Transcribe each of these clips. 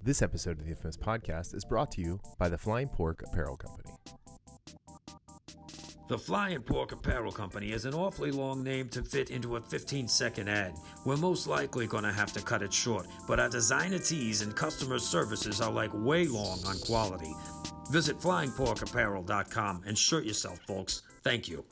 This episode of the Infamous Podcast is brought to you by the Flying Pork Apparel Company. The Flying Pork Apparel Company is an awfully long name to fit into a 15-second ad. We're most likely going to have to cut it short, but our designer tees and customer services are like way long on quality. Visit flyingporkapparel.com and shirt yourself, folks. Thank you.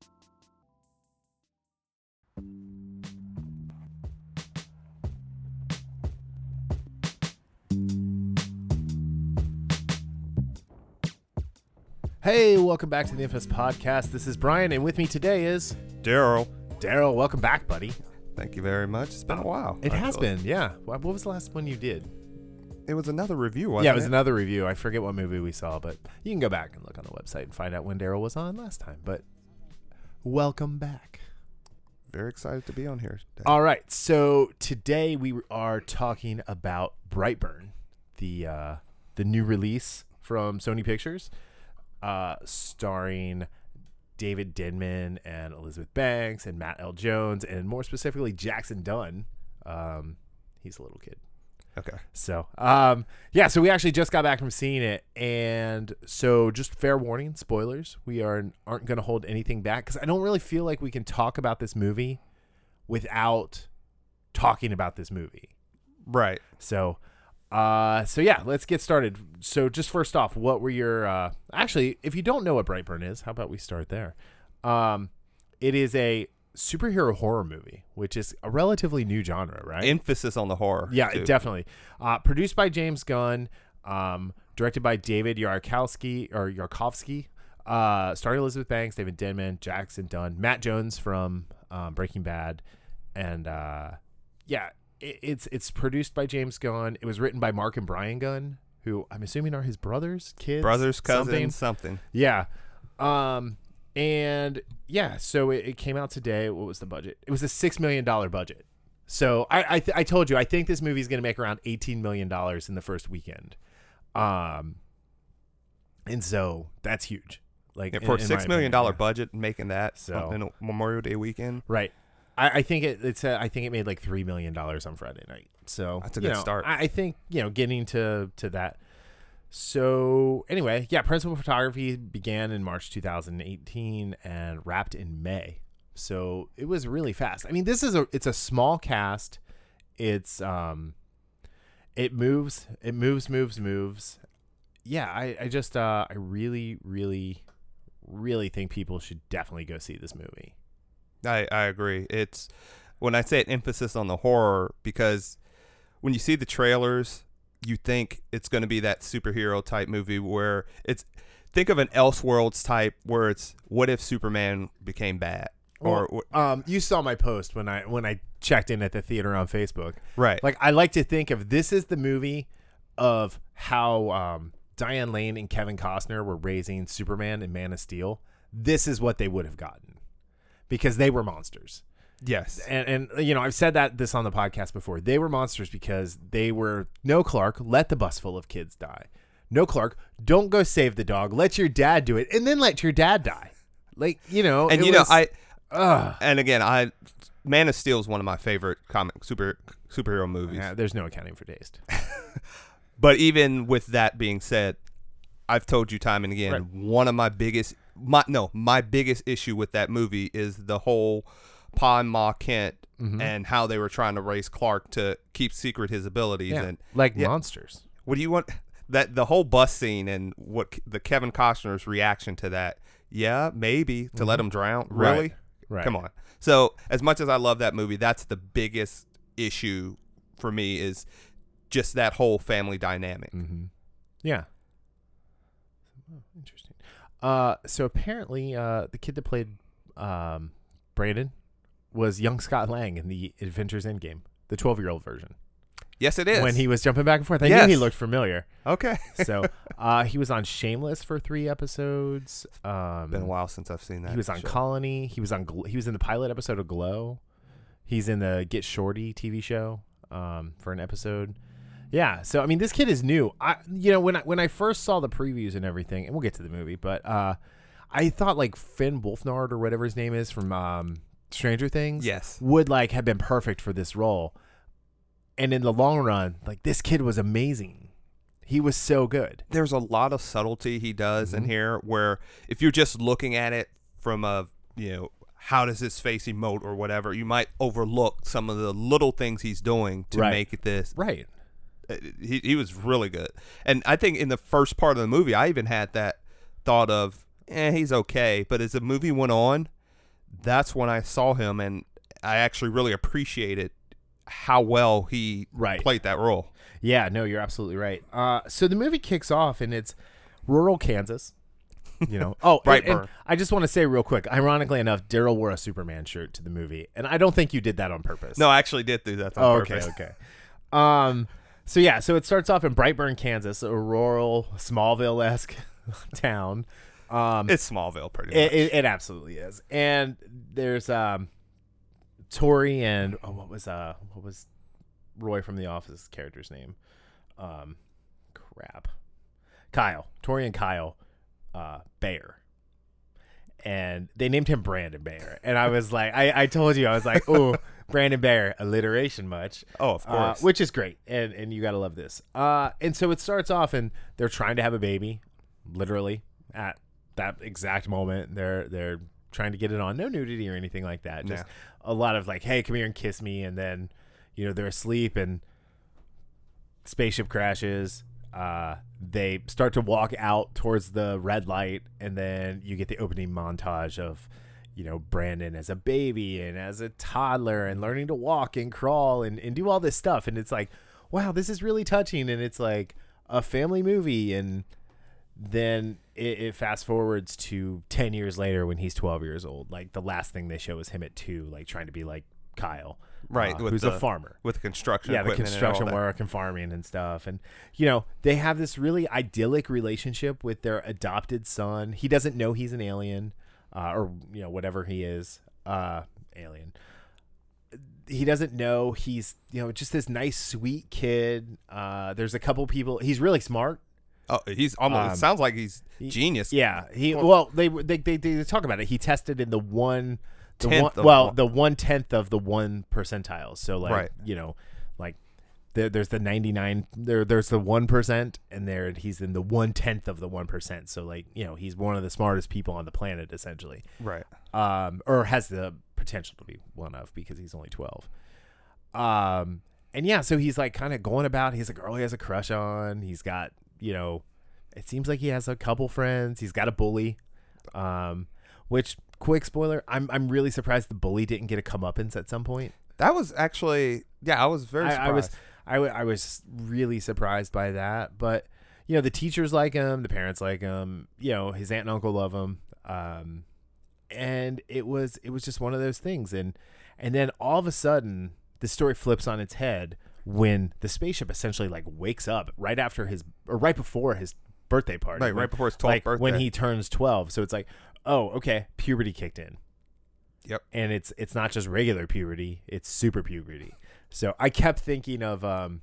Hey, welcome back to the Infamous Podcast. This is Brian, and with me today is Daryl. Daryl. Welcome back, buddy. Thank you very much. It's been a while. It has been, yeah. What was the last one you did? It was another review, wasn't it? Yeah, it was another review. I forget what movie we saw, but you can go back and look on the website and find out when Daryl was on last time. But welcome back. Very excited to be on here today. All right, so today we are talking about Brightburn, the new release from Sony Pictures. Starring David Denman and Elizabeth Banks and Matt L. Jones, and more specifically Jackson Dunn. He's a little kid. Okay. So, so we actually just got back from seeing it, and so just fair warning, spoilers. We aren't going to hold anything back because I don't really feel like we can talk about this movie without talking about this movie. Right. So let's get started. So just first off, what were your, actually, if you don't know what Brightburn is, how about we start there? It is a superhero horror movie, which is a relatively new genre, right? Emphasis on the horror. Yeah, too. definitely. Produced by James Gunn, directed by David Yarkovsky, starring Elizabeth Banks, David Denman, Jackson Dunn, Matt Jones from Breaking Bad, and It's produced by James Gunn. It was written by Mark and Brian Gunn, who I'm assuming are his cousins, something. Yeah. So it came out today. What was the budget? It was a $6 million budget. So I told you, I think this movie is going to make around $18 million in the first weekend. And so that's huge. Like for a $6 million budget, making that so in a Memorial Day weekend. Right. I think it made like $3 million on Friday night. So that's a good start. I think, getting to that. So anyway, principal photography began in March 2018 and wrapped in May. So it was really fast. I mean, it's a small cast. It moves. Yeah, I really, really, really think people should definitely go see this movie. I agree. It's when I say an emphasis on the horror, because when you see the trailers, you think it's going to be that superhero type movie where think of an Elseworlds type where it's what if Superman became bad? You saw my post when I checked in at the theater on Facebook. Right. Like, I like to think of this as the movie of how Diane Lane and Kevin Costner were raising Superman and Man of Steel. This is what they would have gotten. Because they were monsters. Yes. And I've said this on the podcast before. They were monsters because they were, no, Clark, let the bus full of kids die. No, Clark, don't go save the dog. Let your dad do it. And then let your dad die. Like, and again, Man of Steel is one of my favorite comic superhero movies. Yeah, there's no accounting for taste. But even with that being said, I've told you time and again, right. One of my biggest issue with that movie is the whole Pa and Ma Kent and how they were trying to raise Clark to keep secret his abilities and monsters. What do you want? That the whole bus scene and what the Kevin Costner's reaction to that? Yeah, maybe to let him drown. Really? Right. Come on. So as much as I love that movie, that's the biggest issue for me is just that whole family dynamic. Mm-hmm. Yeah. Oh, interesting. So apparently, the kid that played Brandon was young Scott Lang in the Avengers Endgame, the 12-year-old version. Yes, it is. When he was jumping back and forth, I knew he looked familiar. Okay. So he was on Shameless for 3 episodes. Been a while since I've seen that. He was on Colony. He was in the pilot episode of Glow. He's in the Get Shorty TV show for an episode. Yeah, so I mean, this kid is new. When I first saw the previews and everything, and we'll get to the movie, but I thought like Finn Wolfhard or whatever his name is from Stranger Things, would like have been perfect for this role. And in the long run, like this kid was amazing. He was so good. There's a lot of subtlety he does in here where if you're just looking at it from a, how does his face emote or whatever, you might overlook some of the little things he's doing to make this. Right. He was really good. And I think in the first part of the movie, I even had that thought of, he's okay. But as the movie went on, that's when I saw him, and I actually really appreciated how well he played that role. Yeah, no, you're absolutely right. So the movie kicks off, and it's rural Kansas. And I just want to say real quick, ironically enough, Daryl wore a Superman shirt to the movie, and I don't think you did that on purpose. No, I actually did do that on purpose. Okay. So it starts off in Brightburn, Kansas, a rural Smallville-esque town. It's Smallville, pretty much. It absolutely is. And there's Tori and what was Roy from The Office character's name? Kyle. Tori and Kyle Bayer. And they named him Brandon Bayer. And I was like, I told you, I was like, oh, Brandon Bayer, alliteration much. Oh, of course. Which is great. And you got to love this. And so it starts off, and they're trying to have a baby, literally, at that exact moment. They're trying to get it on. No nudity or anything like that. Just a lot of like, hey, come here and kiss me. And then, they're asleep, and spaceship crashes. They start to walk out towards the red light, and then you get the opening montage of, Brandon as a baby and as a toddler and learning to walk and crawl and do all this stuff. And it's like, wow, this is really touching. And it's like a family movie. And then it fast forwards to 10 years later when he's 12 years old. Like the last thing they show is him at 2, like trying to be like Kyle. Right, who's a farmer with construction, the construction work and farming and stuff, and they have this really idyllic relationship with their adopted son. He doesn't know he's an alien, or whatever he is, alien. He doesn't know he's just this nice sweet kid. There's a couple people. He's really smart. Oh, he's almost. It sounds like he's genius. Yeah, they talk about it. He tested in the 1/10 of the 1 percentile. So like, like there's the 99, there's the 1%, and he's in the 1/10 of the 1%. So like, he's one of the smartest people on the planet essentially. Right. Or has the potential to be one of, because he's only 12. And yeah, so he's like kind of going about, he's a girl he has a crush on. He's got, it seems like he has a couple friends. He's got a bully, which, quick spoiler, I'm really surprised the bully didn't get a comeuppance at some point. That was actually, I was very surprised. I was really surprised by that. But, the teachers like him, the parents like him, his aunt and uncle love him. And it was just one of those things. And then all of a sudden the story flips on its head when the spaceship essentially like wakes up right before his birthday party. Right before his 12th birthday. When he turns 12. So it's like, oh, okay, puberty kicked in. Yep. And it's not just regular puberty, it's super puberty. So I kept thinking of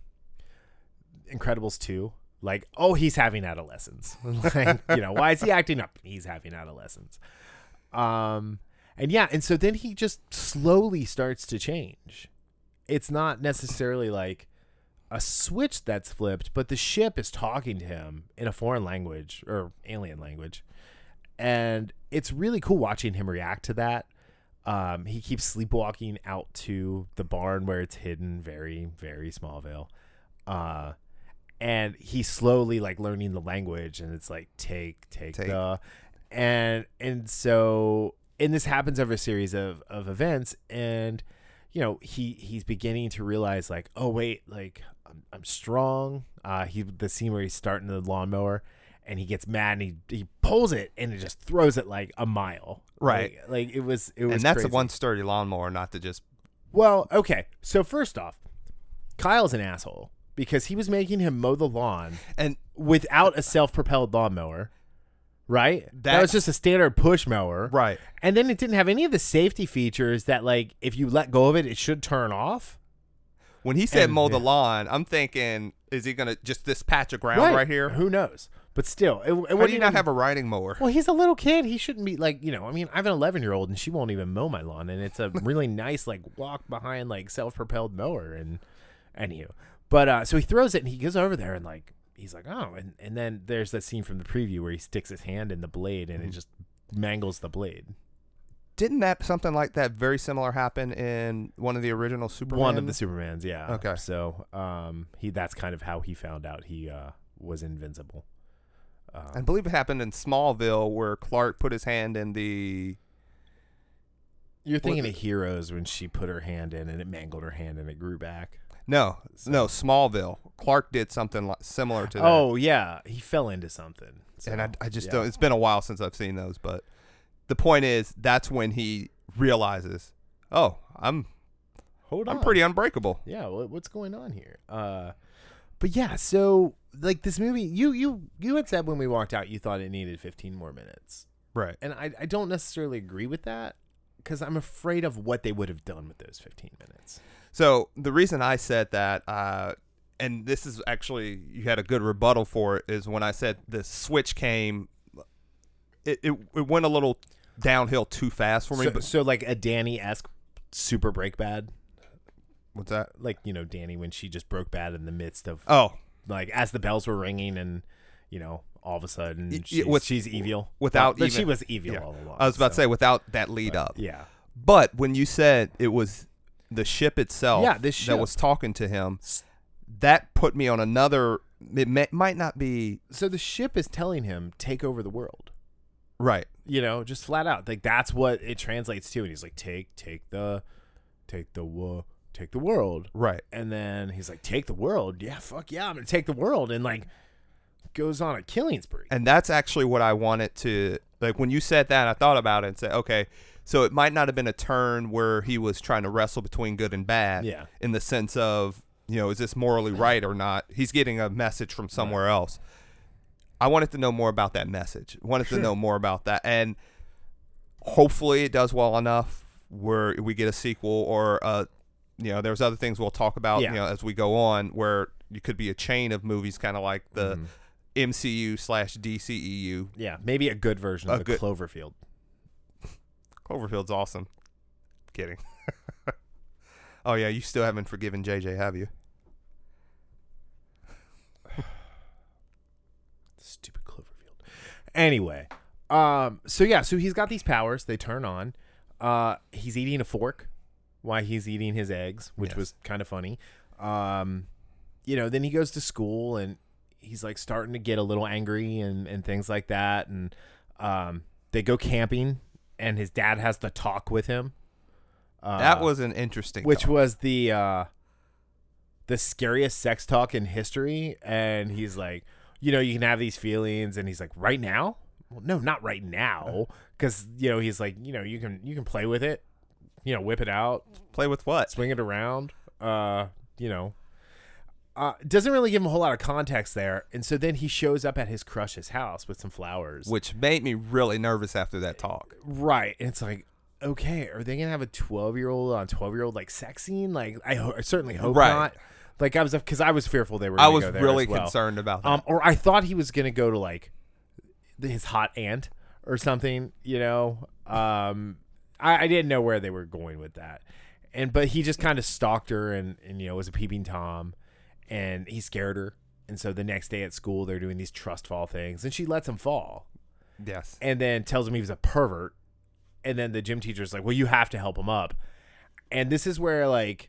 Incredibles 2. Like, oh, he's having adolescence. Like, why is he acting up? He's having adolescence. And so then he just slowly starts to change. It's not necessarily like a switch that's flipped, but the ship is talking to him in a foreign language or alien language. And it's really cool watching him react to that. He keeps sleepwalking out to the barn where it's hidden, very, very Smallville. And he's slowly like learning the language, and it's like take the, and so, and this happens over a series of events, and he's beginning to realize like, oh wait, like I'm strong. The scene where he's starting the lawnmower, and he gets mad and he pulls it and it just throws it like a mile. Right. Like it was and that's crazy. a one sturdy lawnmower, not to just. Well, okay. So first off, Kyle's an asshole because he was making him mow the lawn and without a self-propelled lawnmower. Right? That was just a standard push mower. Right. And then it didn't have any of the safety features that, like, if you let go of it, it should turn off. When he said mow the lawn, I'm thinking, is he going to just this patch of ground right here? Who knows? But still, Why do you not have a riding mower? Well, he's a little kid. He shouldn't be like, I mean, I have an 11-year-old and she won't even mow my lawn. And it's a really nice, like, walk behind, like, self-propelled mower. And anywho. But so he throws it and he goes over there and, like, he's like, oh, and then there's that scene from the preview where he sticks his hand in the blade and it just mangles the blade. Didn't that something like that very similar happen in one of the original Superman? One of the Supermans, yeah. Okay. So that's kind of how he found out he was invincible. I believe it happened in Smallville where Clark put his hand in the... You're thinking of Heroes when she put her hand in and it mangled her hand and it grew back. No, Smallville. Clark did something similar to that. Oh, yeah. He fell into something. So, and I just don't... It's been a while since I've seen those, but the point is that's when he realizes, oh, I'm pretty unbreakable. Yeah, what's going on here? But yeah, so like this movie, you had said when we walked out you thought it needed 15 more minutes. Right. And I don't necessarily agree with that because I'm afraid of what they would have done with those 15 minutes. So the reason I said that, and this is actually, you had a good rebuttal for it, is when I said the switch came, it went a little downhill too fast for me. So like a Danny-esque super break bad. What's that? Like, Danny when she just broke bad in the midst of like as the bells were ringing and all of a sudden she's evil but she was evil all along. I was about to say without that lead up. Yeah. But when you said it was the ship itself that was talking to him, that put me on another. It might not be. So the ship is telling him take over the world. Right. Just flat out. Like that's what it translates to. And he's like, take the world. Right. And then he's like, take the world. Yeah, fuck yeah, I'm gonna take the world. And like goes on a killing spree. And that's actually what I wanted to, like, when you said that, I thought about it and said, okay, so it might not have been a turn where he was trying to wrestle between good and bad. Yeah. In the sense of, is this morally right or not? He's getting a message from somewhere else. I wanted to know more about that message. Wanted to know more about that. And hopefully it does well enough where we get a sequel or, there's other things we'll talk about, as we go on, where you could be a chain of movies kind of like the MCU/DCEU. Yeah, maybe a good version of the Cloverfield. Cloverfield's awesome. Kidding. Oh, yeah, you still haven't forgiven JJ, have you? Stupid Cloverfield. Anyway, so he's got these powers. They turn on. He's eating a fork while he's eating his eggs, which was kind of funny. Then he goes to school and he's like starting to get a little angry and things like that. And they go camping and his dad has the talk with him. That was an interesting which talk. Was the scariest sex talk in history. And he's like, you can have these feelings. And he's like, right now? Well, no, not right now. Because, he's like, you can play with it. Whip it out. Play with what? Swing it around. Doesn't really give him a whole lot of context there. And so then he shows up at his crush's house with some flowers. Which made me really nervous after that talk. Right. And it's like, okay, are they going to have a 12-year-old on 12-year-old like sex scene? Like, I certainly hope not. Like, because I was fearful they were going to go there. I was really as well. concerned about that. Or I thought he was going to go to like his hot aunt or something, I didn't know where they were going with that. But he just kind of stalked her and was a peeping Tom. And he scared her. And so the next day at school, they're doing these trust fall things. And she lets him fall. Yes. And then tells him he was a pervert. And then the gym teacher's like, well, you have to help him up. And this is where, like,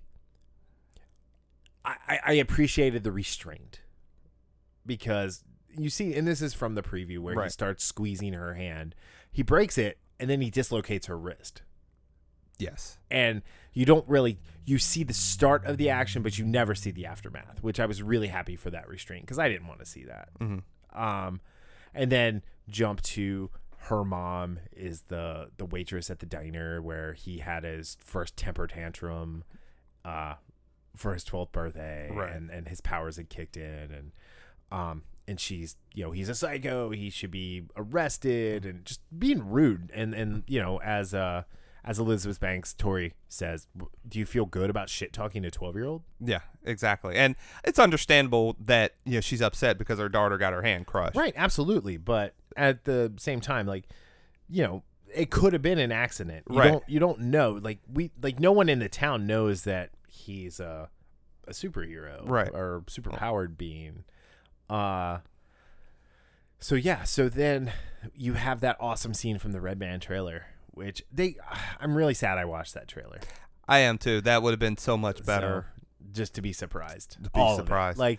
I appreciated the restraint. Because you see, and this is from the preview where he starts squeezing her hand. He breaks it, and then he dislocates her wrist. Yes. And you don't really, you see the start of the action, but you never see the aftermath, which I was really happy for that restraint because I didn't want to see that. Mm-hmm. And then jump to her mom is the waitress at the diner where he had his first temper tantrum for his 12th birthday. Right. And his powers had kicked in. And she's, he's a psycho. He should be arrested and just being rude. And as Elizabeth Banks, Tori says, do you feel good about shit talking to a 12-year-old? Yeah, exactly. And it's understandable that, she's upset because her daughter got her hand crushed. Right, absolutely. But at the same time, like, it could have been an accident. You don't know. Like no one in the town knows that he's a superhero. Right. Or superpowered being. So yeah, so then you have that awesome scene from the Red Band trailer, which I'm really sad I watched that trailer. I am too. That would have been so much better. So, just to be surprised. To be surprised. Like,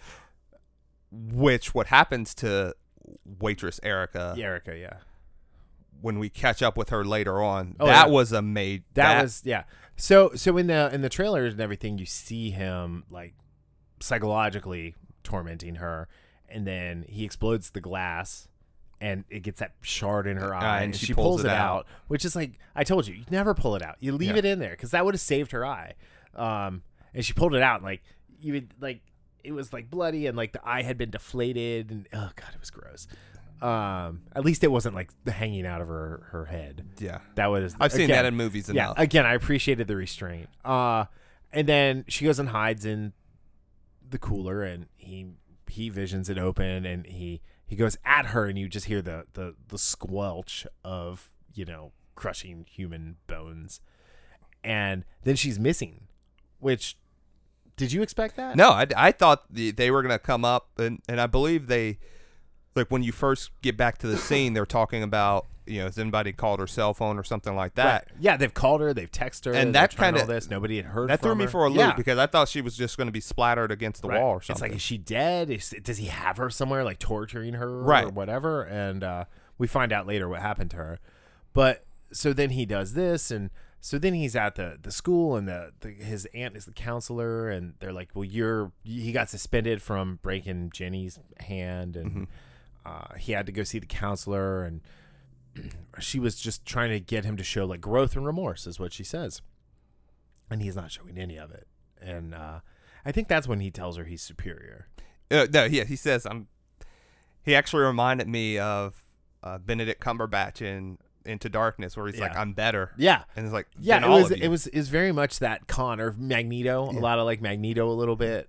what happens to waitress Erica? Erica, yeah. When we catch up with her later on, Oh, that yeah. was That was yeah. So in the trailers and everything, you see him like psychologically tormenting her, and then he explodes the glass, and it gets that shard in her eye, and she pulls it it out, which is like, I told you never pull it out. You leave it in there because that would have saved her eye. And she pulled it out, and like you would like it was like bloody, and like the eye had been deflated, and oh god, it was gross. At least it wasn't like hanging out of her head. Yeah, that was. I've seen that in movies enough. Yeah, again, I appreciated the restraint. And then she goes and hides in the cooler, and he visions it open, and he goes at her, and you just hear the squelch of, you know, crushing human bones, and then she's missing. Which, did you expect that? No, I thought they were gonna come up, and I believe they, like when you first get back to the scene, they're talking about, you know, has anybody called her cell phone or something like that? Right. Yeah, they've called her, they've texted her, and that kind of this. Nobody had heard. That from threw me her. for a loop Yeah. because I thought she was just going to be splattered against the wall or something. It's like, is she dead? Does he have her somewhere, like torturing her, right, or whatever? And we find out later what happened to her. But so then he does this, and so then he's at the school, and his aunt is the counselor, and they're like, well, he got suspended from breaking Jenny's hand, and he had to go see the counselor, and she was just trying to get him to show like growth and remorse, is what she says, and he's not showing any of it. And I think that's when he tells her he's superior. No, yeah, he says he actually reminded me of Benedict Cumberbatch in Into Darkness, where he's like, I'm better. Yeah. And it's like, yeah, it was very much that Connor Magneto, a lot of like Magneto a little bit.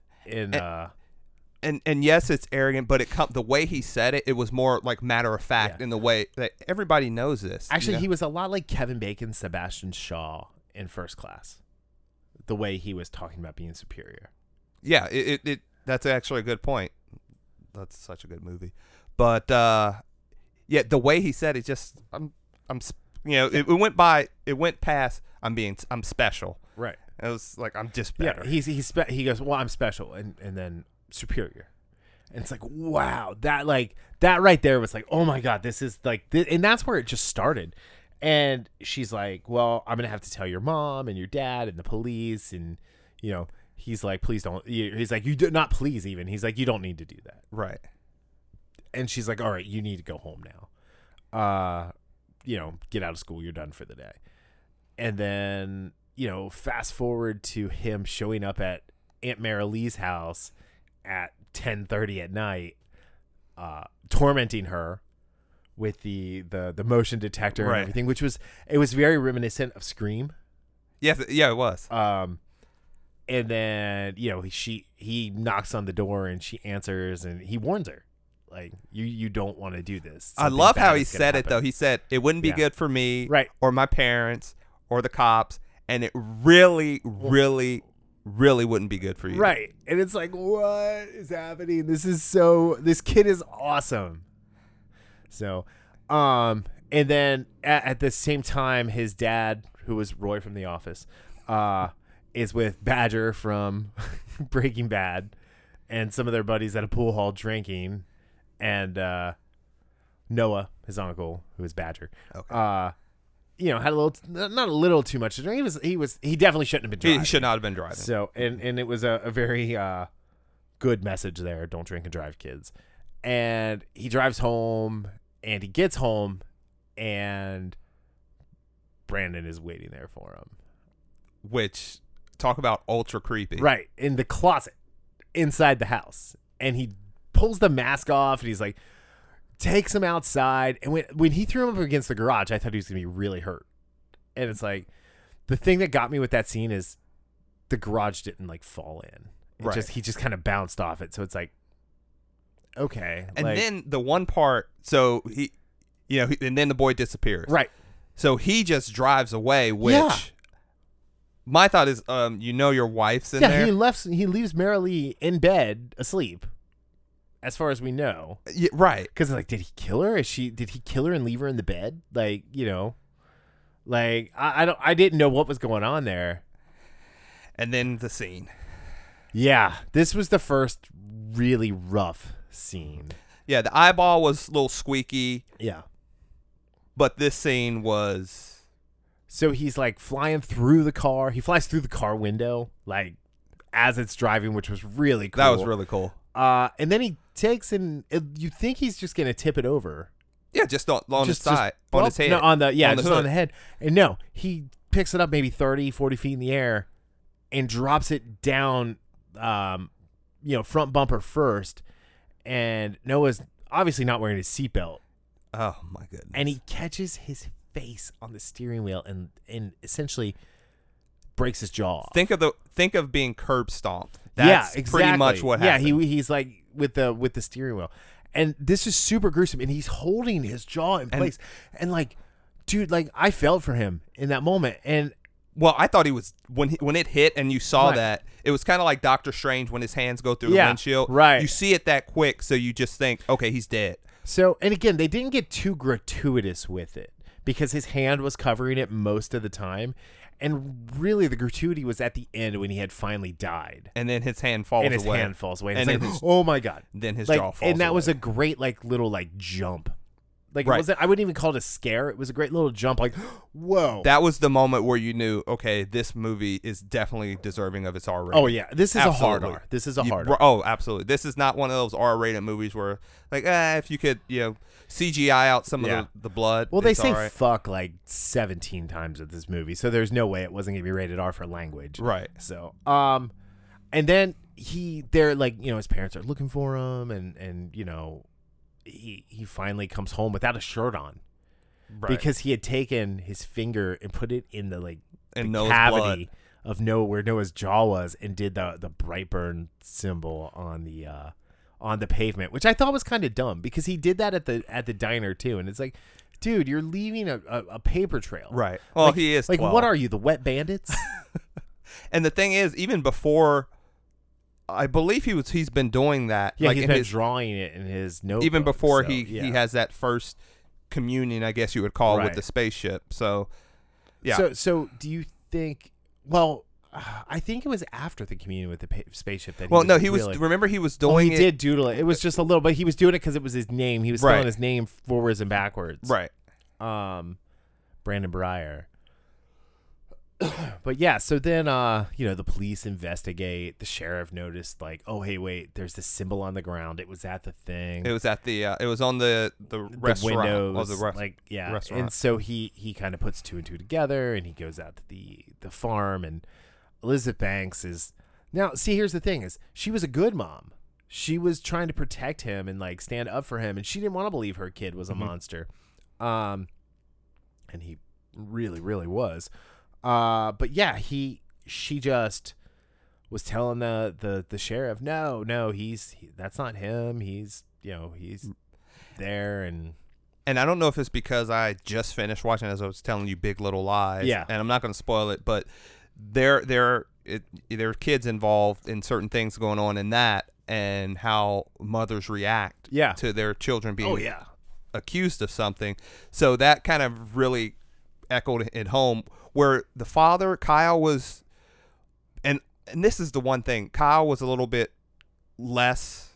And yes, it's arrogant, but the way he said it was more like matter of fact in the way that everybody knows this. Actually, he was a lot like Kevin Bacon's Sebastian Shaw in First Class. The way he was talking about being superior. Yeah, that's actually a good point. That's such a good movie. But yeah, the way he said it, just I'm you know, it went past I'm special. Right. It was like, I'm just better. Yeah, he goes, well, I'm special, and then superior. And it's like, wow, that right there was like, oh my god, this is like and that's where it just started. And she's like, well, I'm gonna have to tell your mom and your dad and the police, and you know, he's like, please don't. He's like, you do not, please, even. He's like, you don't need to do that. Right. And she's like, all right, you need to go home now. You know, get out of school, you're done for the day. And then, you know, fast forward to him showing up at Aunt Marilee's house at 10:30 at night, tormenting her with the motion detector and everything, which was very reminiscent of Scream. Yeah, it was. And then, you know, he knocks on the door, and she answers, and he warns her, like, you don't want to do this. I love how he said it, though. He said it wouldn't be good for me, or my parents, or the cops, and it really, really, really wouldn't be good for you. Right. And it's like, what is happening? This kid is awesome. So, and then at the same time, his dad, who was Roy from The Office, is with Badger from Breaking Bad, and some of their buddies at a pool hall drinking, and Noah, his uncle, who is Badger, you know, had not a little too much to drink. He definitely shouldn't have been driving. He should not have been driving. So, and it was a very good message there. Don't drink and drive, kids. And he drives home, and he gets home, and Brandon is waiting there for him. Which, talk about ultra creepy. Right. In the closet inside the house. And he pulls the mask off, and he's like, takes him outside. And when he threw him up against the garage, I thought he was going to be really hurt. And it's like, the thing that got me with that scene is the garage didn't like fall in. He just kind of bounced off it. So it's like, okay. And then the one part, so he, you know, and then the boy disappears. Right. So he just drives away, which my thought is, you know, your wife's in there. Yeah, he leaves Marilee in bed asleep as far as we know. Yeah, right. Because like, did he kill her? Did he kill her and leave her in the bed? Like, you know, like I didn't know what was going on there. And then the scene. Yeah, this was the first really rough scene. Yeah, the eyeball was a little squeaky. Yeah. But this scene was... So he's like flying through the car. He flies through the car window, like as it's driving, which was really cool. That was really cool. And then he takes you think he's just going to tip it over. Yeah, just on his side, on his head. No, on the hood. on the head. And no, he picks it up maybe 30, 40 feet in the air and drops it down, front bumper first. And Noah's obviously not wearing his seatbelt. Oh, my goodness. And he catches his face on the steering wheel and essentially breaks his jaw. Think of being curb stomped. That's exactly. pretty much what happened. Yeah, he's like with the steering wheel. And this is super gruesome, and he's holding his jaw in place. And like, dude, like I felt for him in that moment. And well, I thought he was when it hit and you saw right. that, it was kind of like Doctor Strange when his hands go through the windshield. Right. You see it that quick, so you just think, okay, he's dead. So, and again, they didn't get too gratuitous with it because his hand was covering it most of the time. And really, the gratuity was at the end when he had finally died. And then his hand falls away. And his hand falls away. And it's then like, oh my God. Then his like, jaw falls away. And that was a great, like, little, like, jump. Like, right. it wasn't, I wouldn't even call it a scare. It was a great little jump. Like, whoa. That was the moment where you knew, okay, this movie is definitely deserving of its R rating. Oh, yeah. This is absolutely. a hard R. This is a hard R. Oh, absolutely. This is not one of those R-rated movies where, like, if you could, CGI out some of the blood. Well, they it's say all right. fuck like 17 times with this movie, so there's no way it wasn't gonna be rated R for language. Right. So, and then they're like, his parents are looking for him, and he finally comes home without a shirt on, Right. because he had taken his finger and put it in the Noah's cavity of where Noah's jaw was, and did the Brightburn symbol on the pavement, which I thought was kind of dumb because he did that at the diner too, and it's like, dude, you're leaving a paper trail. Right. Well, like, he is like 12. What are you, the Wet Bandits? And the thing is, even before, I believe he's been doing that. Yeah, like he's in been his drawing it in his notebook. even before so, he has that first communion, I guess you would call, Right. with the spaceship. So, yeah. So do you think? Well, I think it was after the communion with the spaceship that. He was. Remember, he was Oh, doing he it. did doodle it. It was just a little, but he was doing it because it was his name. He was Right. spelling his name forwards and backwards. Right. Brandon Breyer. But yeah, so then the police investigate. The sheriff noticed, like, oh hey, wait, there's this symbol on the ground. It was at the thing. It was at the. It was on the restaurant. Windows, Or the like, yeah. restaurant. And so he kind of puts two and two together, and he goes out to the farm, and Elizabeth Banks is now. See, here's the thing: is she was a good mom. She was trying to protect him and like stand up for him, and she didn't want to believe her kid was a monster. And he really, really was. But yeah, she just was telling the sheriff, no, that's not him. He's there. And I don't know if it's because I just finished watching, as I was telling you, Big Little Lies. Yeah. And I'm not going to spoil it, but there are kids involved in certain things going on in that, and how mothers react to their children being accused of something. So that kind of really echoed at home, where the father, Kyle, was, and this is the one thing, Kyle was a little bit less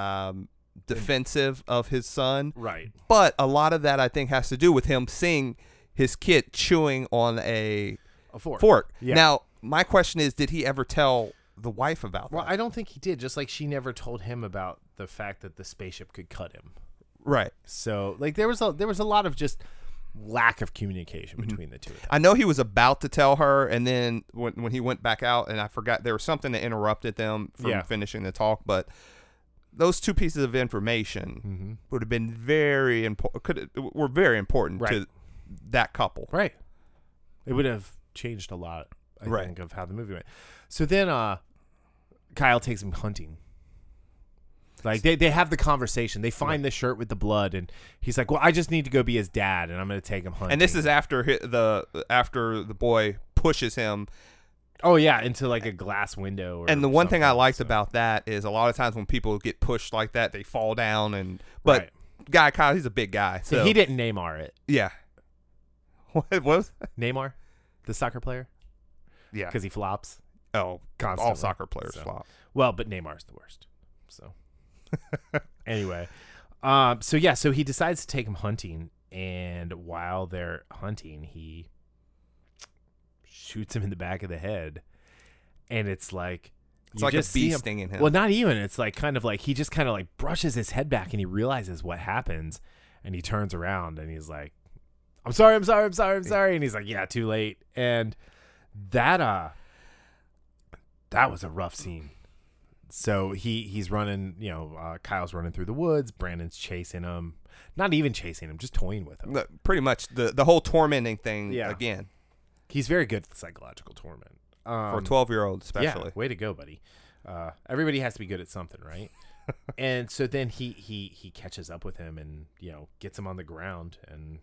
defensive of his son. right. But a lot of that, I think, has to do with him seeing his kid chewing on a fork. Yeah. Now, my question is, did he ever tell the wife about Well, that? I don't think he did. Just like she never told him about the fact that the spaceship could cut him. Right. So like there was a lot of just lack of communication between the two of them. I know he was about to tell her, and then when he went back out, and I forgot, there was something that interrupted them from finishing the talk, but those two pieces of information would have been very important. Were very important to that couple. Right. It would have changed a lot, I think, of how the movie went. So then Kyle takes him hunting. Like they have the conversation. They find the shirt with the blood, and he's like, "Well, I just need to go be his dad, and I'm going to take him hunting." And this is after the boy pushes him Oh yeah, into like a glass window. Or And the one thing I something, liked so. about that is a lot of times when people get pushed like that, they fall down. But Right. guy Kyle, he's a big guy, so He didn't Neymar it. yeah. What was? Neymar, the soccer player, Yeah. because he flops. Oh, Constantly. all soccer players So. flop. Well, but Neymar's the worst. So anyway, so he decides to take him hunting, and while they're hunting, he shoots him in the back of the head, and it's like It's you like a just see bee him. stinging him. Well, not even. It's like kind of like he just kind of like brushes his head back, and he realizes what happens, and he turns around, and he's like, "I'm sorry, I'm sorry, I'm sorry, I'm sorry," and he's like, "Yeah, too late." And that was a rough scene. So he's running, Kyle's running through the woods. Brandon's chasing him. Not even chasing him, just toying with him. Pretty much the whole tormenting thing Yeah. again He's very good at psychological torment. for a 12-year-old especially. Yeah, way to go, buddy. Everybody has to be good at something, right? And so then he catches up with him and, gets him on the ground. And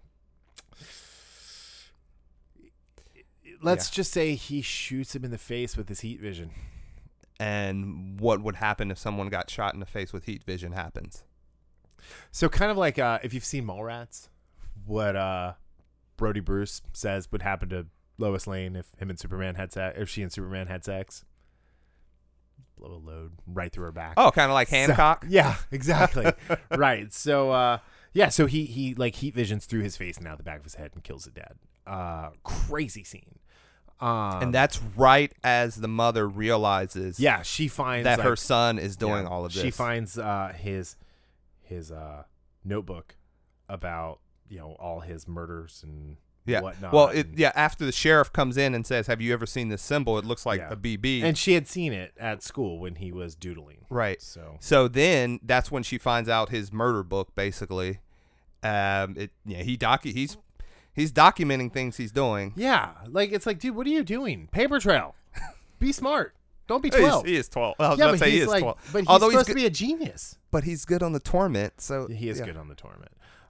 let's just say he shoots him in the face with his heat vision. And what would happen if someone got shot in the face with heat vision happens. So kind of like if you've seen Mallrats, what Brody Bruce says would happen to Lois Lane if him and Superman had sex, if she and Superman had sex. Blow a load right through her back. Oh, kind of like Hancock? So, yeah, exactly. Right. So so he like heat visions through his face and out the back of his head and kills the dad. Crazy scene. And that's right as the mother realizes Yeah, she finds that like, her son is doing all of this. She finds his notebook about all his murders and whatnot. Well, and, after the sheriff comes in and says, "Have you ever seen this symbol? It looks like a BB." and she had seen it at school when he was doodling. Right. So Then that's when she finds out his murder book. Basically, he's documenting things he's doing. yeah, like it's like, dude, what are you doing? Paper trail. Be smart. Don't be 12. He is 12. I was yeah, about but to say he he's is like, 12. but he's Although supposed good, to be a genius. but he's good on the torment. So He is good on the torment.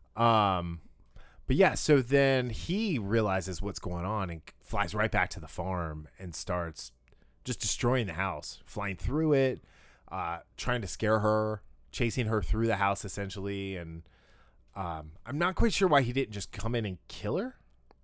But yeah, so then he realizes what's going on and flies right back to the farm and starts just destroying the house, flying through it, trying to scare her, chasing her through the house essentially. And I'm not quite sure why he didn't just come in and kill her.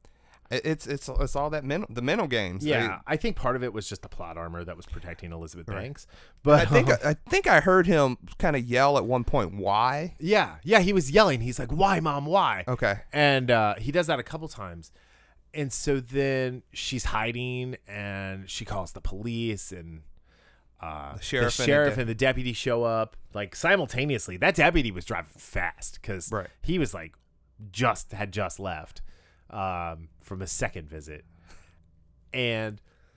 It's all that the mental games. Yeah, I think part of it was just the plot armor that was protecting Elizabeth Banks. But I think I heard him kind of yell at one point, "Why?" yeah, he was yelling. He's like, "Why, Mom? Why?" Okay. And he does that a couple times. And so then she's hiding and she calls the police and the sheriff and the deputy show up like simultaneously. That deputy was driving fast because he was like had just left from a second visit. And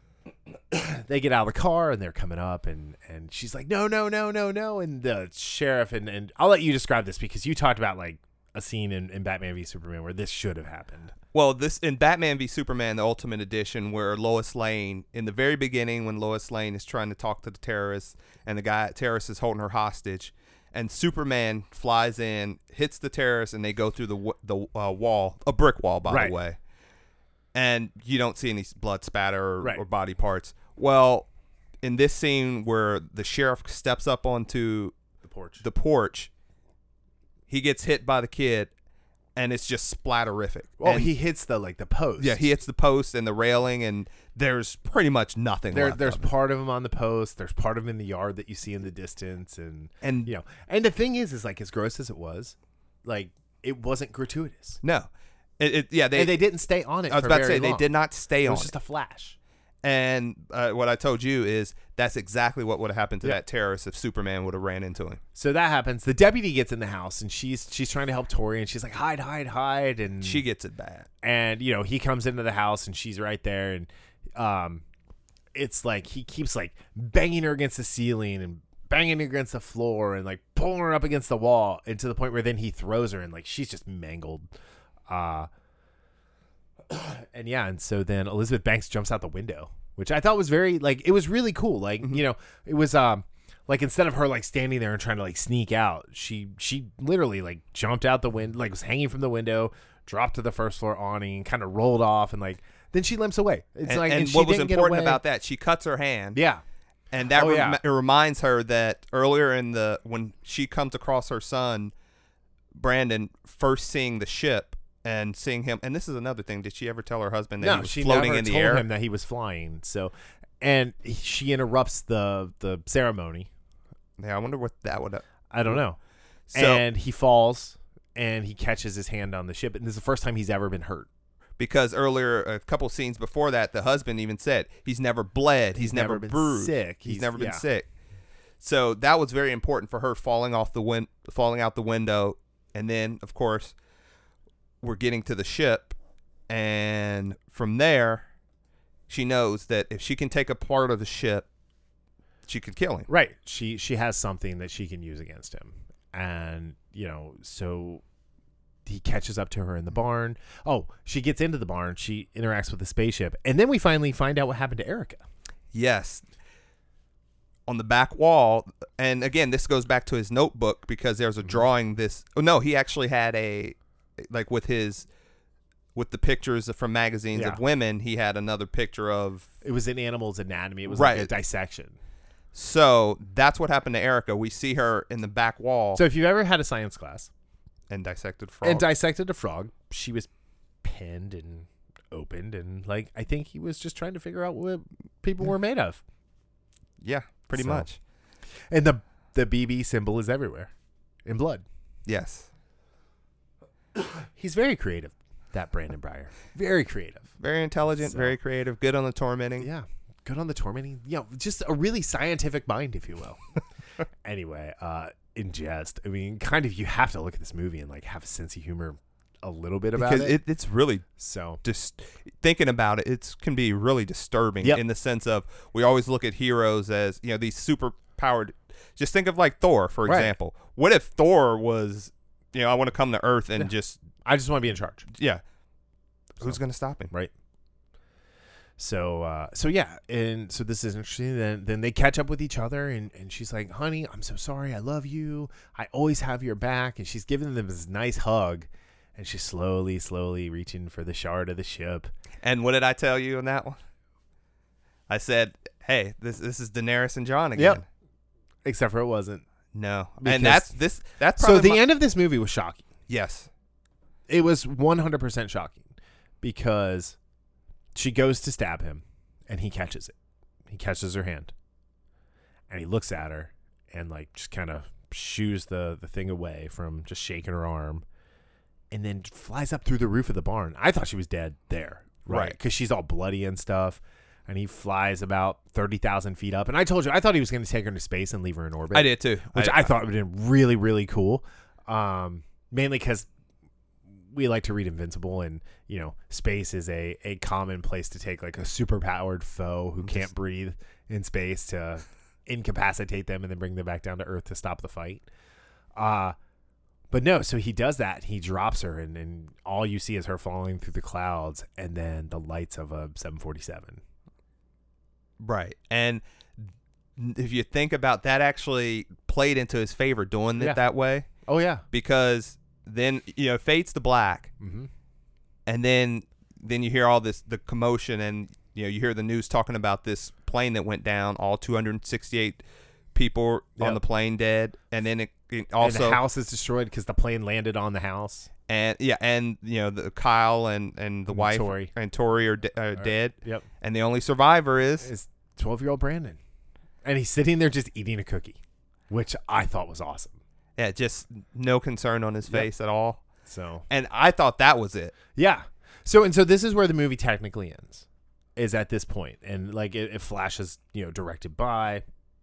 they get out of the car and they're coming up and she's like, no. And the sheriff and I'll let you describe this because you talked about like a scene in Batman v Superman where this should have happened. Well, this in Batman v Superman, the Ultimate Edition, where Lois Lane, in the very beginning, when Lois Lane is trying to talk to the terrorist, and the terrorist is holding her hostage, and Superman flies in, hits the terrorist, and they go through the wall, a brick wall, by the way, and you don't see any blood spatter or body parts. Well, in this scene where the sheriff steps up onto the porch, he gets hit by the kid. And it's just splatterific. Well, he hits the post. Yeah, he hits the post and the railing, and there's pretty much nothing left. There's part of him on the post. There's part of him in the yard that you see in the distance, and the thing is like as gross as it was, like it wasn't gratuitous. No, they didn't stay on it. I was about to say long. they did not stay on it. It was just a flash. And what I told you is that's exactly what would have happened to that terrorist if Superman would have ran into him. So that happens. The deputy gets in the house, and she's trying to help Tori, and she's like, hide, and she gets it bad. And he comes into the house, and she's right there, and it's like he keeps like banging her against the ceiling and banging her against the floor and like pulling her up against the wall, and to the point where then he throws her, and like she's just mangled. And so then Elizabeth Banks jumps out the window, which I thought was very it was really cool. Like, it was like instead of her like standing there and trying to like sneak out, she literally like jumped out the window, like was hanging from the window, dropped to the first floor awning, kind of rolled off, and like Then she limps away. It's and, like, and she what was didn't get important away. about that, she cuts her hand. Yeah. And that Oh, it reminds her that earlier when she comes across her son, Brandon, first seeing the ship and seeing him. And this is another thing. Did she ever tell her husband that he was floating in the never air? told him that he was flying. So, and she interrupts the ceremony. Yeah, I wonder what that would. I don't know. So, And he falls and he catches his hand on the ship. And this is the first time he's ever been hurt. because earlier, a couple scenes before that, the husband even said he's never bled, he's never been bruised, sick. he's never been sick. So that was very important for her, falling out the window, and then of course we're getting to the ship, and from there, she knows that if she can take a part of the ship, she could kill him. Right. She has something that she can use against him. And, so he catches up to her in the barn. Oh, she gets into the barn. She interacts with the spaceship. And then we finally find out what happened to Erica. Yes. On the back wall, and again, this goes back to his notebook because there's a drawing he actually had with the pictures from magazines of women, he had another picture of... It was an animal's anatomy. It was right. like a dissection. So that's what happened to Erica. We see her in the back wall. So if you've ever had a science class... And dissected frog. And dissected a frog, she was pinned and opened, and I think he was just trying to figure out what people were made of. Yeah, pretty much. And the BB symbol is everywhere in blood. Yes. He's very creative, that Brandon Breyer. Very creative. Very intelligent, very creative, good on the tormenting. Yeah, good on the tormenting. Just a really scientific mind, if you will. Anyway, in jest, I mean, kind of, you have to look at this movie and have a sense of humor a little bit about because it's really just thinking about it. It can be really disturbing in the sense of we always look at heroes as these super powered. Just think of Thor, for example. What if Thor was I want to come to Earth and I just want to be in charge. Yeah, who's going to stop him? Right. So yeah, and so this is interesting. Then they catch up with each other, and she's like, "Honey, I'm so sorry. I love you. I always have your back." And she's giving them this nice hug, and she's slowly reaching for the shard of the ship. And what did I tell you on that one? I said, "Hey, this is Daenerys and Jon again." Yep. Except for it wasn't. No, Because and that's so probably the end of this movie was shocking. Yes, it was 100% shocking because she goes to stab him, and he catches it. He catches her hand, and he looks at her, and just kind of shoos the thing away from just shaking her arm, and then flies up through the roof of the barn. I thought she was dead there, right? Because she's all bloody and stuff, and he flies about 30,000 feet up. And I told you, I thought he was going to take her into space and leave her in orbit. I did too, which I thought would have been really, really cool. Mainly because we like to read Invincible, and space is a common place to take a super powered foe who can't breathe in space to incapacitate them and then bring them back down to Earth to stop the fight. But no, so he does that. He drops her, and all you see is her falling through the clouds, and then the lights of a 747. Right, and if you think about that, actually played into his favor doing it that way. Oh yeah, because then fades to black, and then you hear all the commotion, and you hear the news talking about this plane that went down, all 268 people on the plane dead, and then it also and the house is destroyed because the plane landed on the house, and the Kyle and the wife Tori. and Tori are dead. Yep, and the only survivor is 12-year-old Brandon, and he's sitting there just eating a cookie, which I thought was awesome. Yeah, just no concern on his face at all. So, and I thought that was it. Yeah. So this is where the movie technically ends, is at this point, and it flashes, directed by,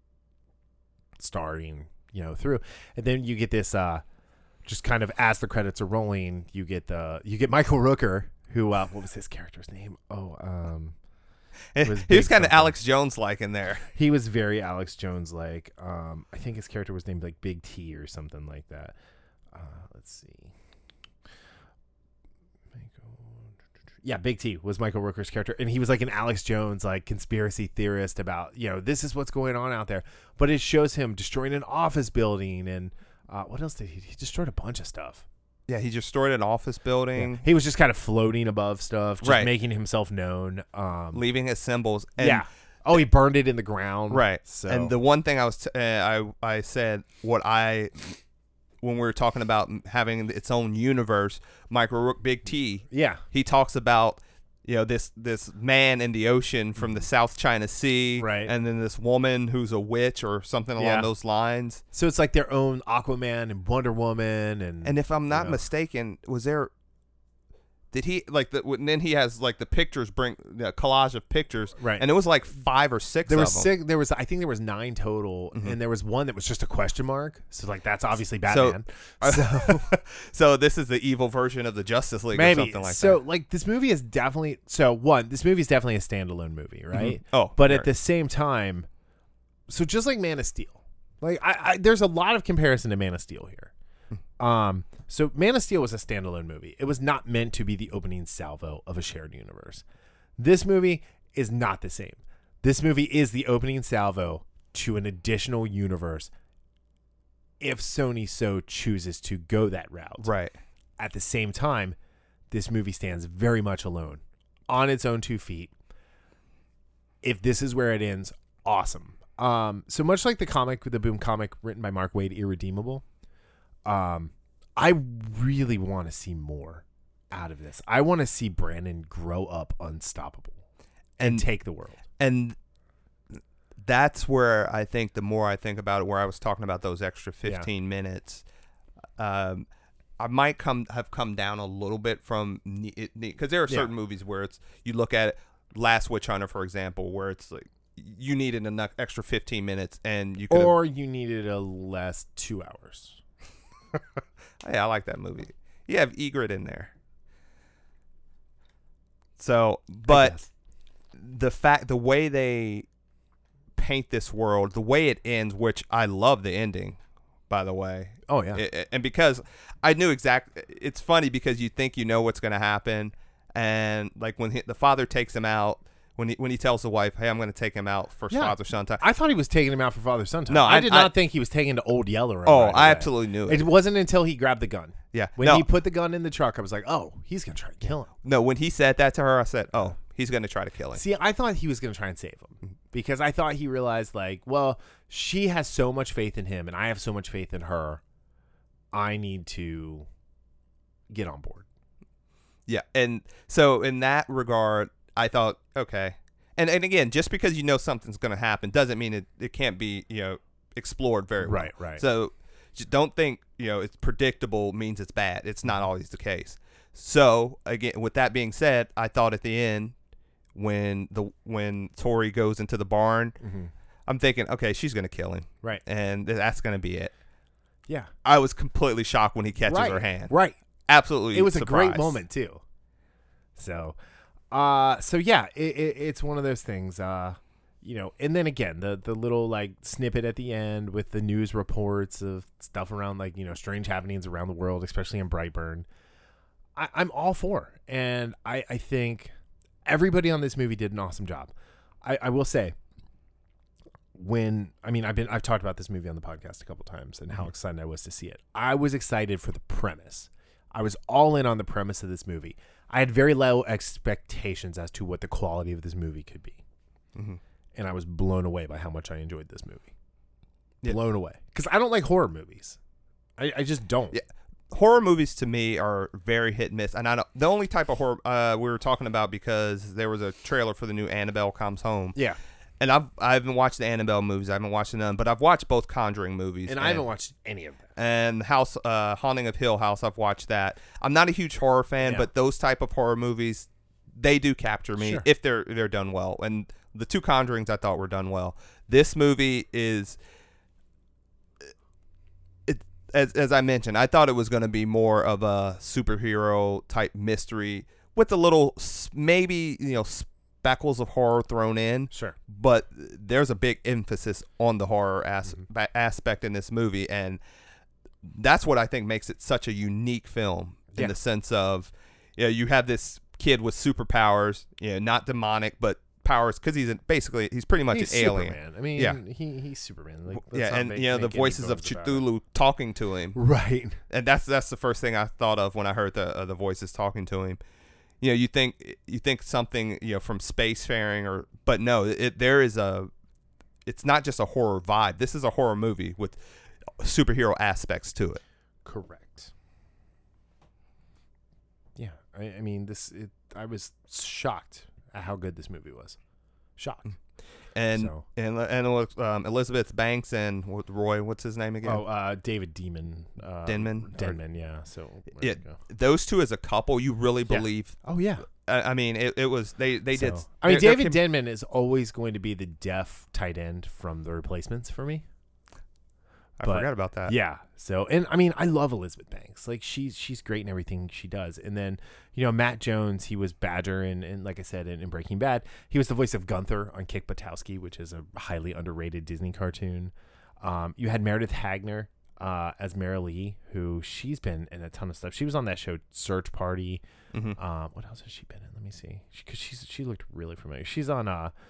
starring, through, and then you get this, just kind of as the credits are rolling, you get Michael Rooker, who what was his character's name? He was kind of Alex Jones like in there. He was very Alex Jones like. I think his character was named Big T or something like that. Let's see. Yeah, Big T was Michael Rooker's character, and he was an Alex Jones conspiracy theorist about this is what's going on out there. But it shows him destroying an office building, and what else did he destroyed a bunch of stuff. Yeah, he destroyed an office building, He was just kind of floating above stuff, just Right. making himself known. leaving his symbols. And, Yeah. Oh, he burned it in the ground. right. So And the one thing I said when we were talking about having its own universe, Michael Rourke, Big T, yeah. he talks about this man in the ocean from the South China Sea, Right. and then this woman who's a witch or something along Yeah. those lines. So it's like their own Aquaman and Wonder Woman And if I'm not know. mistaken, was there? Did he and then he has like the pictures, bring the collage of pictures, Right. And it was like 5 or 6 there of was them. 6. There was I think there was 9 total, and there was one that was just a question mark. So like that's obviously Batman. So So this is the evil version of the Justice League, maybe or something like so that. like this movie is definitely this movie is definitely a standalone movie, right? Oh, but very. at the same time, so just like Man of Steel, like I there's a lot of comparison to Man of Steel here. So Man of Steel was a standalone movie. It was not meant to be the opening salvo of a shared universe. This movie is not the same. This movie is the opening salvo to an additional universe if Sony so chooses to go that route. Right. At the same time, this movie stands very much alone on its own 2 feet. If this is where it ends, awesome. So much like the Boom comic written by Mark Waid, Irredeemable, I really want to see more out of this. I want to see Brandon grow up unstoppable and take the world. And that's where I think the more I think about it, where I was talking about those extra 15 minutes, I might have come down a little bit from it, because there are certain movies where it's, you look at it, Last Witch Hunter, for example, where it's like you needed an extra 15 minutes and you could, or you needed a less 2 hours. Hey, I like that movie. You have Egret in there. So, but the way they paint this world, the way it ends, which I love the ending, by the way. Oh yeah. And because I knew it's funny because you think you know what's going to happen, and like when the father takes him out, when he tells the wife, "Hey, I'm going to take him out for father son time." I thought he was taking him out for father son time. No, I did not think he was taking to Old Yeller. Oh, right I away. absolutely knew it. It wasn't until he grabbed the gun. Yeah. When he put the gun in the truck, I was like, oh, he's going to try to kill him. No, when he said that to her, I said, "Oh, he's going to try to kill him." See, I thought he was going to try and save him because I thought he realized, like, well, she has so much faith in him and I have so much faith in her. I need to get on board. Yeah, and so in that regard, I thought, okay. And again, just because you know something's going to happen doesn't mean it can't be, explored very well. Right. So just don't think, it's predictable means it's bad. It's not always the case. So again, with that being said, I thought at the end when Tori goes into the barn, I'm thinking, okay, she's going to kill him. Right. And that's going to be it. Yeah. I was completely shocked when he catches her hand. Right. Absolutely. It was surprised. a great moment too. So yeah, it's one of those things, and then again, the little like snippet at the end with the news reports of stuff around like, strange happenings around the world, especially in Brightburn. I'm all for, and I think everybody on this movie did an awesome job. I will say, I've talked about this movie on the podcast a couple times and how excited I was to see it. I was excited for the premise. I was all in on the premise of this movie. I had very low expectations as to what the quality of this movie could be. And I was blown away by how much I enjoyed this movie. Yeah. Blown away. Because I don't like horror movies. I just don't. Yeah. Horror movies to me are very hit and miss. And the only type of horror we were talking about, because there was a trailer for the new Annabelle Comes Home. Yeah. And I haven't watched the Annabelle movies. I haven't watched none, but I've watched both Conjuring movies. And I haven't watched any of them. And Haunting of Hill House, I've watched that. I'm not a huge horror fan, but those type of horror movies, they do capture me if they're done well. And the two Conjurings I thought were done well. This movie is, as I mentioned, I thought it was going to be more of a superhero type mystery with a little maybe speckles of horror thrown in. Sure. But there's a big emphasis on the horror aspect in this movie, and that's what I think makes it such a unique film in the sense of, you have this kid with superpowers, not demonic, but powers because he's pretty much He's an alien. Superman. I mean, Yeah. He's Superman. Like, let's Yeah, not and make the any voices of bones about it. Cthulhu talking to him. Right. And that's the first thing I thought of when I heard the voices talking to him. You think something from spacefaring but no, it's not just a horror vibe. This is a horror movie with superhero aspects to it. Correct. Yeah, I mean I was shocked at how good this movie was. Shocked. And So. and Elizabeth Banks and Roy, what's his name again? David Denman. Denman? Yeah. So Yeah, there you go. those two as a couple, you really believe. Oh yeah. I mean, it was they did. I mean, there David Denman is always going to be the deaf tight end from The Replacements for me. I forgot about that. Yeah. So, and I mean, I love Elizabeth Banks. Like she's great in everything she does. And then, Matt Jones, he was Badger and like I said, in Breaking Bad, he was the voice of Gunther on Kick Buttowski, which is a highly underrated Disney cartoon. You had Meredith Hagner as Mary Lee, who she's been in a ton of stuff. She was on that show Search Party. Mm-hmm. What else has she been in? Let me see. Because she looked really familiar. She's on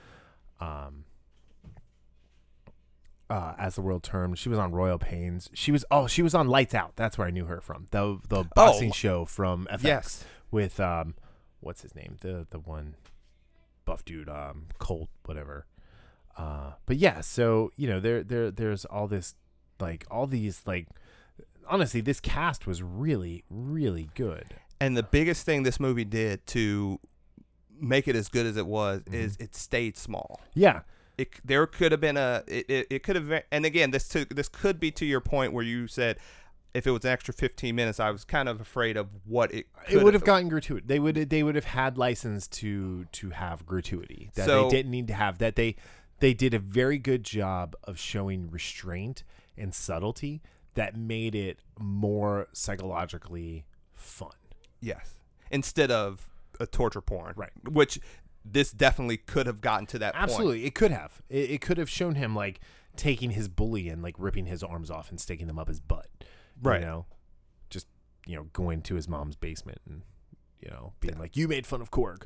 As the World Turned. She was on Royal Pains. She was on Lights Out. That's where I knew her from. The boxing show from FX. Yes. With what's his name? The one buff dude, Colt, whatever. But yeah, so there's all this all these honestly, this cast was really, really good. And the biggest thing this movie did to make it as good as it was is it stayed small. Yeah. There could have been it could have, and again, this could be to your point where you said if it was an extra 15 minutes, I was kind of afraid of what it would have gotten gratuity. They would have had license to have gratuity that they didn't need to have. That they did a very good job of showing restraint and subtlety that made it more psychologically fun. Yes, instead of a torture porn, right? Which this definitely could have gotten to that point. Absolutely, it could have. It could have shown him taking his bully and ripping his arms off and sticking them up his butt. Right. Just going to his mom's basement and being like, "You made fun of Korg."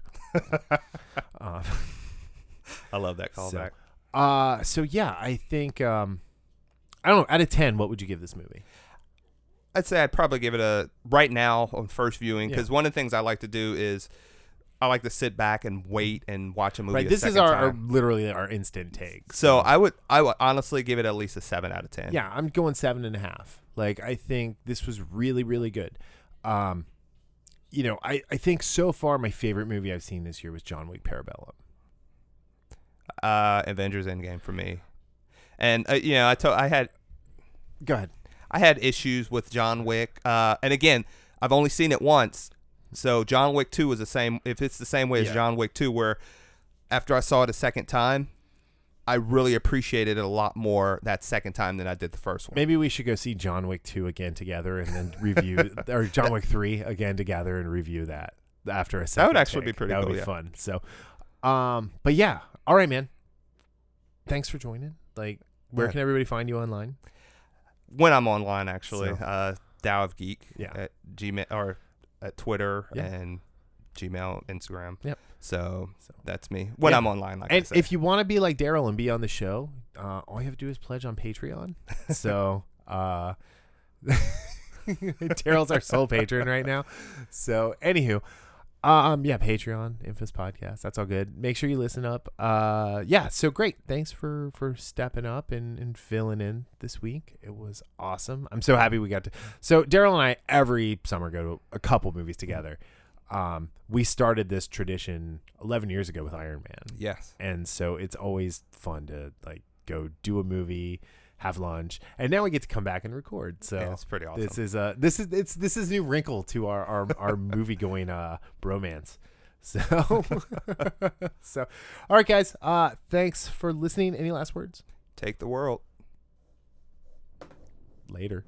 I love that callback. So yeah, I think I don't know. Out of 10, what would you give this movie? I'd say I'd probably give it a right now on first viewing because one of the things I like to do is I like to sit back and wait and watch a movie. Right, this is our literally our instant take. So I would honestly give it at least a 7 out of 10. Yeah, I'm going 7.5. I think this was really, really good. I think so far my favorite movie I've seen this year was John Wick Parabellum. Avengers Endgame for me, and I had. Go ahead. I had issues with John Wick, and again, I've only seen it once. So John Wick 2 is the same. If it's the same way as John Wick 2, where after I saw it a second time, I really appreciated it a lot more that second time than I did the first one. Maybe we should go see John Wick 2 again together and then review, or John Wick 3 again together and review that after a second. That would actually be pretty cool. That would be fun. So, but yeah. All right, man. Thanks for joining. Where can everybody find you online? When I'm online, actually, So. Dow of Geek Yeah. at Gmail or at Twitter Yeah. and Gmail, Instagram. Yep. So that's me when I'm online. And if you want to be like Daryl and be on the show, all you have to do is pledge on Patreon. So Daryl's our sole patron right now. So anywho, Patreon, Infamous Podcast. That's all good. Make sure you listen up. So great. Thanks for stepping up and filling in this week. It was awesome. I'm so happy we got to. So Daryl and I every summer go to a couple movies together. We started this tradition 11 years ago with Iron Man. Yes. And so it's always fun to go do a movie, have lunch, and now we get to come back and record. So yeah, it's pretty awesome. This is a new wrinkle to our movie going bromance. So all right, guys. Thanks for listening. Any last words? Take the world. Later.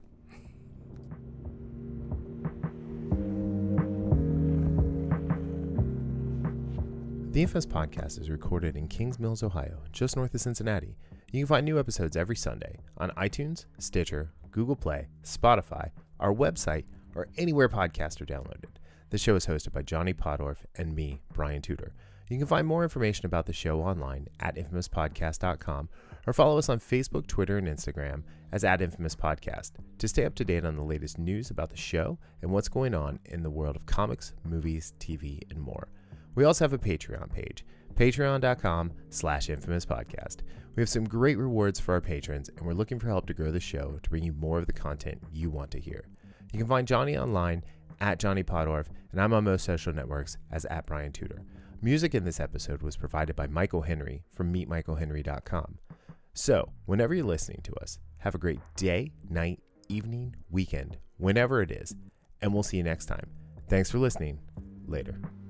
The Infamous Podcast is recorded in Kings Mills, Ohio, just north of Cincinnati. You can find new episodes every Sunday on iTunes, Stitcher, Google Play, Spotify, our website, or anywhere podcasts are downloaded. The show is hosted by Johnny Podorf and me, Brian Tudor. You can find more information about the show online at infamouspodcast.com or follow us on Facebook, Twitter, and Instagram as @InfamousPodcast to stay up to date on the latest news about the show and what's going on in the world of comics, movies, TV, and more. We also have a Patreon page, patreon.com/infamouspodcast. We have some great rewards for our patrons, and we're looking for help to grow the show to bring you more of the content you want to hear. You can find Johnny online at Johnny Podorf, and I'm on most social networks as @BrianTudor. Music in this episode was provided by Michael Henry from MeetMichaelHenry.com. So, whenever you're listening to us, have a great day, night, evening, weekend, whenever it is, and we'll see you next time. Thanks for listening. Later.